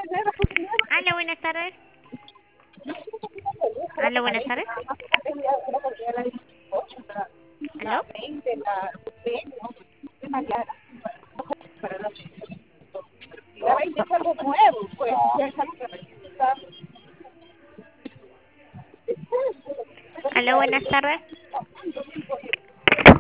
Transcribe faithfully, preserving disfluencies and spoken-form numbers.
Hola, buenas tardes. Hola, buenas tardes. ¿Aló? Es algo nuevo, pues, es algo que necesita. Hola, buenas tardes.